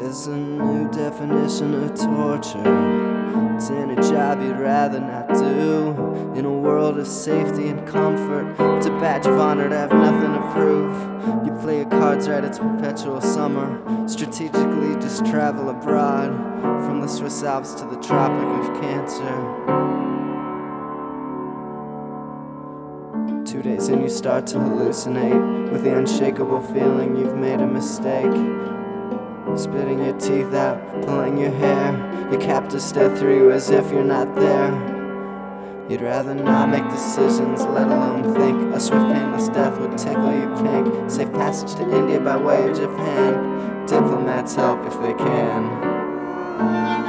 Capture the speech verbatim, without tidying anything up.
There's a new definition of torture. It's any job you'd rather not do. In a world of safety and comfort, it's a badge of honor to have nothing to prove. You play your cards right, it's perpetual summer. Strategically just travel abroad, from the Swiss Alps to the Tropic of Cancer. Two days in you start to hallucinate, with the unshakable feeling you've made a mistake. Spitting your teeth out, pulling your hair. Your captors stare through you as if you're not there. You'd rather not make decisions, let alone think. A swift painless death would tickle you pink. Safe passage to India by way of Japan. Diplomats help if they can.